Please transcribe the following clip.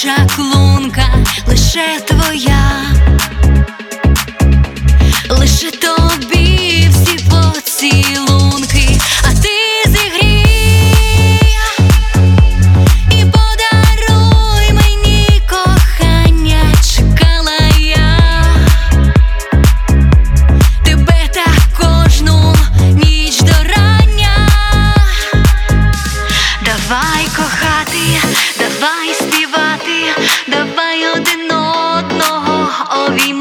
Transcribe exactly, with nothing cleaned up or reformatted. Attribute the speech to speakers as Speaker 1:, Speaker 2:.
Speaker 1: чаклунка, лише твоя, лише тобі всі поцілунки, а ти зігрій і подаруй мені кохання. Чекала я тебе так кожну ніч до рання. Давай кохати, давай співати, давай один одного обіймати.